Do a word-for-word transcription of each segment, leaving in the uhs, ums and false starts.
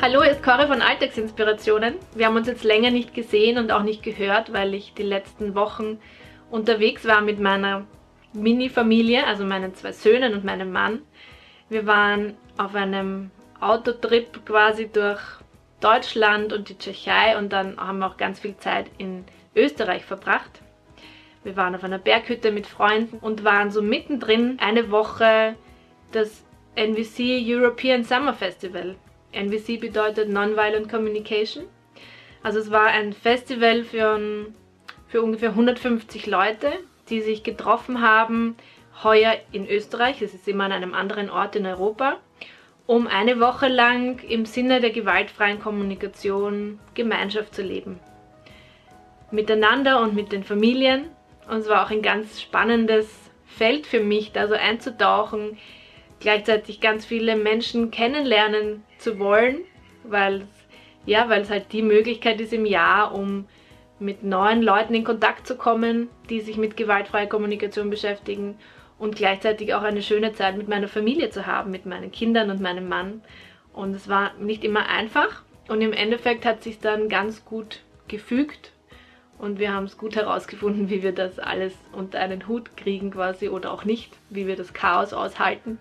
Hallo, hier ist Cori von Alltagsinspirationen. Wir haben uns jetzt länger nicht gesehen und auch nicht gehört, weil ich die letzten Wochen unterwegs war mit meiner Mini-Familie, also meinen zwei Söhnen und meinem Mann. Wir waren auf einem Autotrip quasi durch Deutschland und die Tschechei und dann haben wir auch ganz viel Zeit in Österreich verbracht. Wir waren auf einer Berghütte mit Freunden und waren so mittendrin eine Woche das N V C European Summer Festival. N V C bedeutet Nonviolent Communication. Also es war ein Festival für, für ungefähr hundertfünfzig Leute, die sich getroffen haben, heuer in Österreich, es ist immer an einem anderen Ort in Europa, um eine Woche lang im Sinne der gewaltfreien Kommunikation Gemeinschaft zu leben. Miteinander und mit den Familien. Und es war auch ein ganz spannendes Feld für mich, da so einzutauchen, gleichzeitig ganz viele Menschen kennenlernen zu wollen, weil, ja, weil es halt die Möglichkeit ist im Jahr, um mit neuen Leuten in Kontakt zu kommen, die sich mit gewaltfreier Kommunikation beschäftigen und gleichzeitig auch eine schöne Zeit mit meiner Familie zu haben, mit meinen Kindern und meinem Mann. Und es war nicht immer einfach und im Endeffekt hat es sich dann ganz gut gefügt und wir haben es gut herausgefunden, wie wir das alles unter einen Hut kriegen quasi oder auch nicht, wie wir das Chaos aushalten.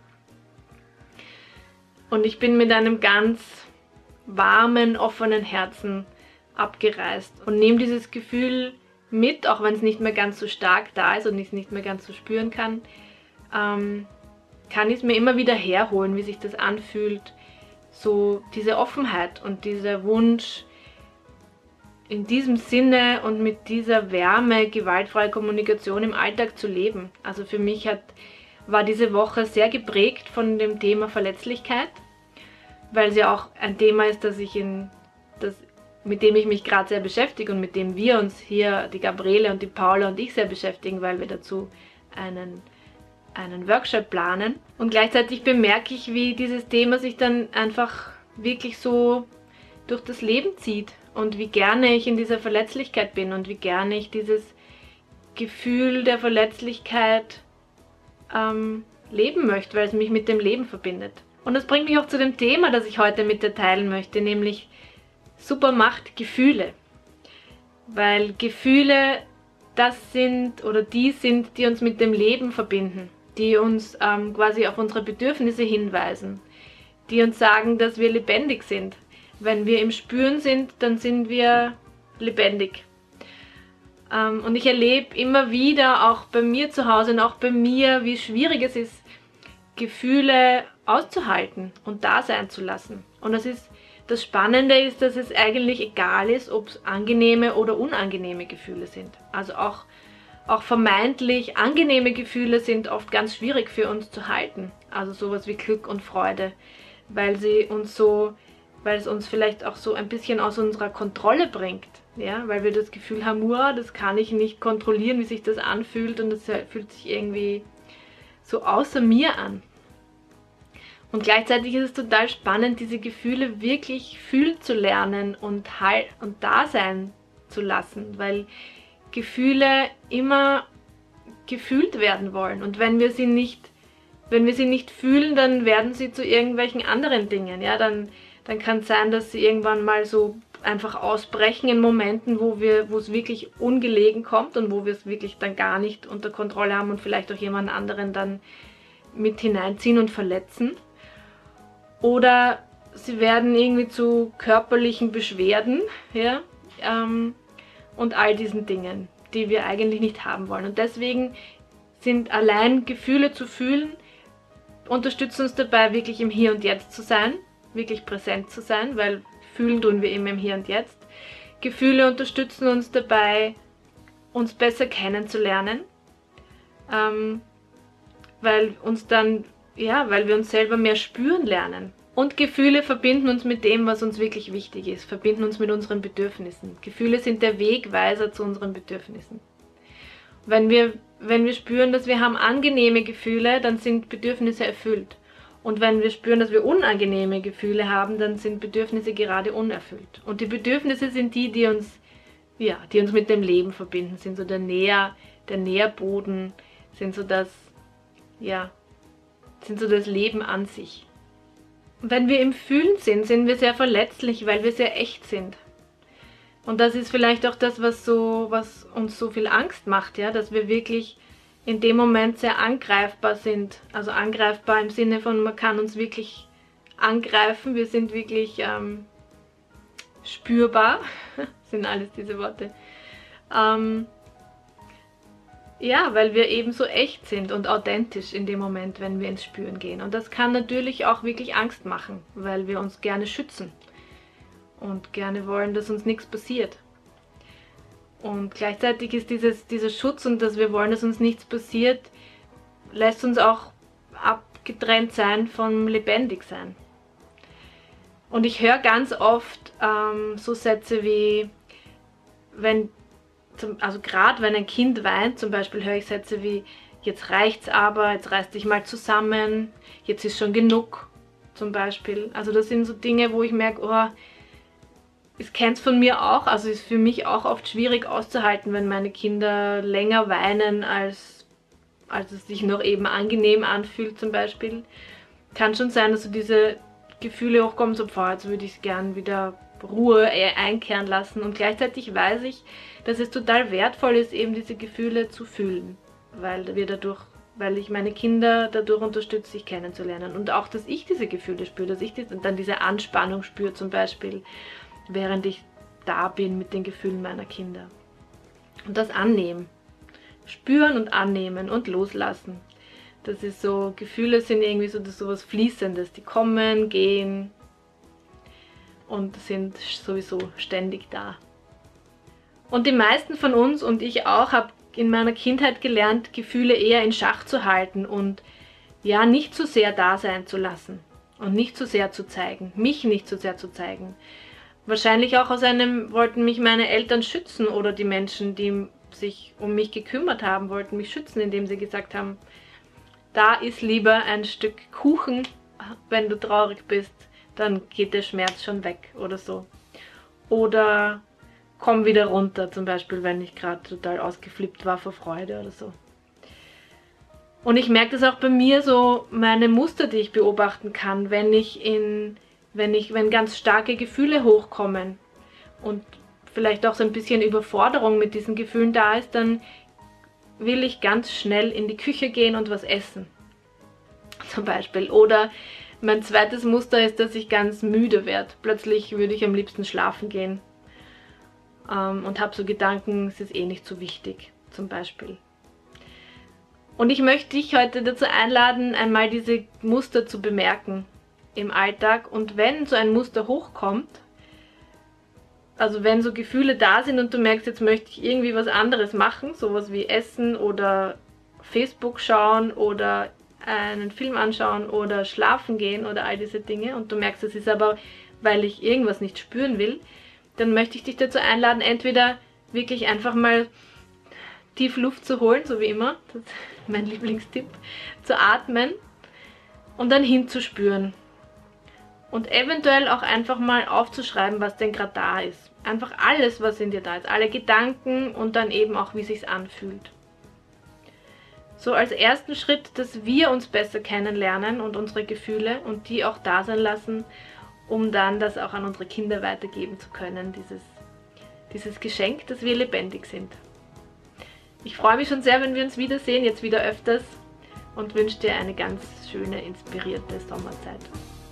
Und ich bin mit einem ganz warmen, offenen Herzen abgereist und nehme dieses Gefühl mit, auch wenn es nicht mehr ganz so stark da ist und ich es nicht mehr ganz so spüren kann, ähm, kann ich es mir immer wieder herholen, wie sich das anfühlt, so diese Offenheit und dieser Wunsch, in diesem Sinne und mit dieser Wärme gewaltfreie Kommunikation im Alltag zu leben. Also für mich hat war diese Woche sehr geprägt von dem Thema Verletzlichkeit, weil es ja auch ein Thema ist, das ich in, das, mit dem ich mich gerade sehr beschäftige und mit dem wir uns hier, die Gabriele und die Paula und ich, sehr beschäftigen, weil wir dazu einen, einen Workshop planen. Und gleichzeitig bemerke ich, wie dieses Thema sich dann einfach wirklich so durch das Leben zieht und wie gerne ich in dieser Verletzlichkeit bin und wie gerne ich dieses Gefühl der Verletzlichkeit Ähm, leben möchte, weil es mich mit dem Leben verbindet. Und das bringt mich auch zu dem Thema, das ich heute mit dir teilen möchte, nämlich Supermacht Gefühle. Weil Gefühle das sind oder die sind, die uns mit dem Leben verbinden, die uns ähm, quasi auf unsere Bedürfnisse hinweisen, die uns sagen, dass wir lebendig sind. Wenn wir im Spüren sind, dann sind wir lebendig. Und ich erlebe immer wieder, auch bei mir zu Hause und auch bei mir, wie schwierig es ist, Gefühle auszuhalten und da sein zu lassen. Und das ist, das Spannende ist, dass es eigentlich egal ist, ob es angenehme oder unangenehme Gefühle sind. Also auch, auch vermeintlich angenehme Gefühle sind oft ganz schwierig für uns zu halten. Also sowas wie Glück und Freude, weil sie uns so, weil es uns vielleicht auch so ein bisschen aus unserer Kontrolle bringt. Ja, weil wir das Gefühl haben, uah, das kann ich nicht kontrollieren, wie sich das anfühlt und das fühlt sich irgendwie so außer mir an. Und gleichzeitig ist es total spannend, diese Gefühle wirklich fühlen zu lernen und, halt und da sein zu lassen, weil Gefühle immer gefühlt werden wollen und wenn wir sie nicht, wenn wir sie nicht fühlen, dann werden sie zu irgendwelchen anderen Dingen. Ja, dann, dann kann es sein, dass sie irgendwann mal so einfach ausbrechen in Momenten, wo wir, wo es wirklich ungelegen kommt und wo wir es wirklich dann gar nicht unter Kontrolle haben und vielleicht auch jemand anderen dann mit hineinziehen und verletzen. Oder sie werden irgendwie zu körperlichen Beschwerden, ja, ähm, und all diesen Dingen, die wir eigentlich nicht haben wollen. Und deswegen sind allein Gefühle zu fühlen, unterstützen uns dabei, wirklich im Hier und Jetzt zu sein, wirklich präsent zu sein, weil fühlen tun wir immer im Hier und Jetzt. Gefühle unterstützen uns dabei, uns besser kennenzulernen, ähm, weil uns dann, ja, weil wir uns selber mehr spüren lernen. Und Gefühle verbinden uns mit dem, was uns wirklich wichtig ist, verbinden uns mit unseren Bedürfnissen. Gefühle sind der Wegweiser zu unseren Bedürfnissen. Wenn wir, wenn wir spüren, dass wir haben angenehme Gefühle, dann sind Bedürfnisse erfüllt. Und wenn wir spüren, dass wir unangenehme Gefühle haben, dann sind Bedürfnisse gerade unerfüllt. Und die Bedürfnisse sind die, die uns, ja, die uns mit dem Leben verbinden, sind so der Nähr, der Nährboden, sind so das, ja, sind so das Leben an sich. wenn wir im Fühlen sind, sind wir sehr verletzlich, weil wir sehr echt sind. Und das ist vielleicht auch das, was, so, was uns so viel Angst macht, ja, dass wir wirklich in dem Moment sehr angreifbar sind. Also angreifbar im Sinne von, man kann uns wirklich angreifen, wir sind wirklich ähm, spürbar, sind alles diese Worte. Ähm, ja, weil wir eben so echt sind und authentisch in dem Moment, wenn wir ins Spüren gehen. Und das kann natürlich auch wirklich Angst machen, weil wir uns gerne schützen und gerne wollen, dass uns nichts passiert. Und gleichzeitig ist dieses, dieser Schutz und dass wir wollen, dass uns nichts passiert, lässt uns auch abgetrennt sein vom Lebendigsein. Und ich höre ganz oft ähm, so Sätze wie, wenn, zum, also gerade wenn ein Kind weint, zum Beispiel höre ich Sätze wie, jetzt reicht's aber, jetzt reiß dich mal zusammen, jetzt ist schon genug, zum Beispiel. Also das sind so Dinge, wo ich merke, oh, ich kenne es von mir auch, also ist für mich auch oft schwierig auszuhalten, wenn meine Kinder länger weinen, als, als es sich noch eben angenehm anfühlt zum Beispiel. Kann schon sein, dass so diese Gefühle hochkommen, so, boah, jetzt würde ich gern wieder Ruhe einkehren lassen. Und gleichzeitig weiß ich, dass es total wertvoll ist, eben diese Gefühle zu fühlen, weil wir dadurch, weil ich meine Kinder dadurch unterstütze, sich kennenzulernen. Und auch, dass ich diese Gefühle spüre, dass ich dann diese Anspannung spüre zum Beispiel, während ich da bin mit den Gefühlen meiner Kinder. Und das annehmen. Spüren und annehmen und loslassen. Das ist so, Gefühle sind irgendwie so, das so was Fließendes. Die kommen, gehen und sind sowieso ständig da. Und die meisten von uns und ich auch, habe in meiner Kindheit gelernt, Gefühle eher in Schach zu halten und ja, nicht zu sehr da sein zu lassen und nicht zu sehr zu zeigen, mich nicht zu sehr zu zeigen. Wahrscheinlich auch aus einem, wollten mich meine Eltern schützen oder die Menschen, die sich um mich gekümmert haben, wollten mich schützen, indem sie gesagt haben, da ist lieber ein Stück Kuchen, wenn du traurig bist, dann geht der Schmerz schon weg oder so. Oder komm wieder runter, zum Beispiel, wenn ich gerade total ausgeflippt war vor Freude oder so. Und ich merke das auch bei mir so, meine Muster, die ich beobachten kann, wenn ich in Wenn, ich, wenn ganz starke Gefühle hochkommen und vielleicht auch so ein bisschen Überforderung mit diesen Gefühlen da ist, dann will ich ganz schnell in die Küche gehen und was essen. Zum Beispiel. Oder mein zweites Muster ist, dass ich ganz müde werde. Plötzlich würde ich am liebsten schlafen gehen ähm, und habe so Gedanken, es ist eh nicht so wichtig, zum Beispiel. Und ich möchte dich heute dazu einladen, einmal diese Muster zu bemerken im Alltag, und wenn so ein Muster hochkommt, also wenn so Gefühle da sind und du merkst, jetzt möchte ich irgendwie was anderes machen, sowas wie essen oder Facebook schauen oder einen Film anschauen oder schlafen gehen oder all diese Dinge, und du merkst, es ist aber, weil ich irgendwas nicht spüren will, dann möchte ich dich dazu einladen, entweder wirklich einfach mal tief Luft zu holen, so wie immer, das ist mein Lieblingstipp, zu atmen und dann hinzuspüren. Und eventuell auch einfach mal aufzuschreiben, was denn gerade da ist. Einfach alles, was in dir da ist. Alle Gedanken und dann eben auch, wie es sich anfühlt. So als ersten Schritt, dass wir uns besser kennenlernen und unsere Gefühle und die auch da sein lassen, um dann das auch an unsere Kinder weitergeben zu können. Dieses, dieses Geschenk, dass wir lebendig sind. Ich freue mich schon sehr, wenn wir uns wiedersehen, jetzt wieder öfters, und wünsche dir eine ganz schöne, inspirierte Sommerzeit.